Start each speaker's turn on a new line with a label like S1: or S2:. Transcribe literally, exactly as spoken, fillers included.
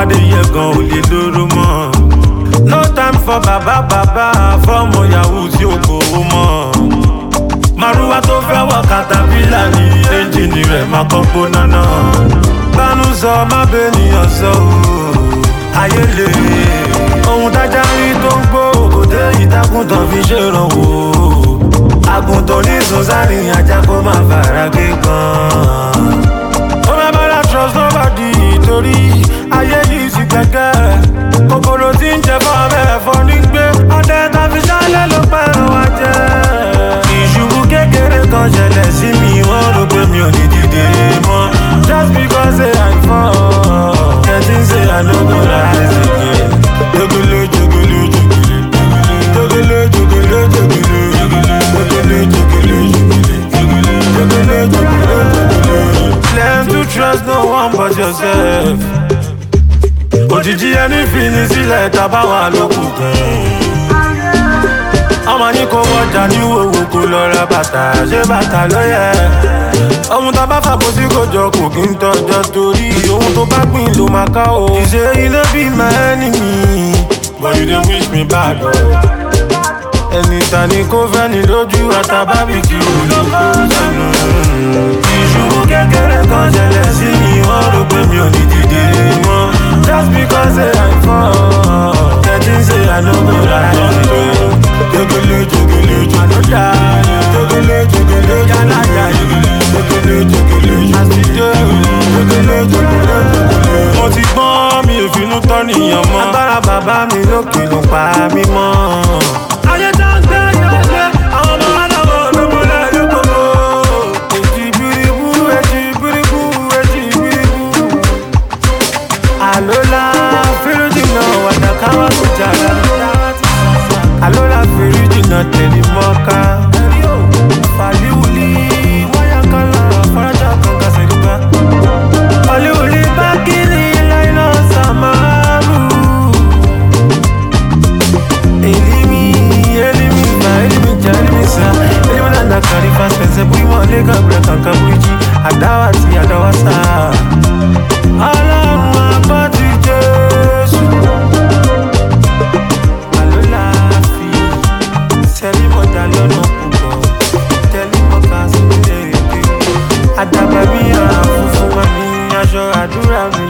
S1: pàdé yẹ gan ò lè lóró mọ́. No time for bàbá bàbá fọ́ọ̀mù yahoo tí ó gbowó mọ́. Màrúwá tó fẹ́ wọ katapila ní ẹ́ńjìnì rẹ̀ máa kọ́ gbóná náà. Bánú sọ má bẹ́nìyàn sọ ooo, ayé lè. Ohun tájá rí tó ń gbó òkòtẹ́ ìtàkùntàn fi ṣèrànwọ́. Àgùntàn ní sọ́sárì ajá kó má fara gé gan. Ó má bára trust nobody torí ayé yìí sì gẹ́gẹ́. Kòkòrò tí ń jẹ fọ́ bẹ́ẹ̀ fọ́ ní gbé. Ọdẹ tá fi ṣálẹ̀ ló pẹ̀rọ wá jẹ́. Ìṣubú kékeré kan ṣẹlẹ̀ sí mi, wọ́n rò pé mi ò ní dìde mọ́. Just because say I fall, getting say I no go rise again. Jogolo jogolo jogolo jogolo jogolo jogolo jogolo jogolo jogolo jogolo jogolo. Learn to trust no one but yourself. Òjijì ẹni fi ní sílẹ̀ tábà wà lókùnkùn. Ọmọ ní kò wọjà ní owó kò lọ ra bàtà, ṣé bàtà ló yẹ? Ohun tá bá fàbọ̀ sí kò jọ kò kí ń tọ́jọ́ torí ohun tó bá gbìn ló máa ká o. Ìṣe ilé bí my enemy, but you dey wish me bad o. Ẹni ta ni kò fẹ́ ni lójú àtàbábìkì olóko sẹ́nu. Ìṣubú kékeré kan ṣẹlẹ̀ sí mi, wọ́n rò pé mi ò ní dìde mọ́. Just because say I fall, getting say I no go rise again. Jogolo jogolo jogolo jogolo jogolo jalaya jogolo jogolo jogolo jogolo jogolo. Mo ti gbọ́n mi ò finú tọ́ nìyàn mọ́. Agbára bàbá mi lókè ló pa mí mọ́. Ayé tá ń gbé yóò gbé àwọn ọmọ aláwọ̀ olómọlẹ̀ yóò gbogbo. Èjì biribu èjì biribu èjì biribu. Àlólà fírújìnà wàdàkáwà kò jàrá. Àlólà fírújìnà tẹ̀lé mọ́ká. Fàlíwùlì wáyàkálà farajà kankan sẹ̀dúgá. Fàlíwùlì bákìlì láìná sàmárù. Elimi, elimi, ma elimi ja elimi sa. Elimi na na kari fast pense bui mo le kabra kankan buiji. Adawa ti adawa sa. Ọlọ́run àpótí Jésù. Àlólà fi sẹ́lí mọ̀dá lọ́nà púpọ̀. Tẹ́lí mọ̀ká sí ilé èké. Àdàbà bí ara funfun wà ní aṣọ àdúrà mi.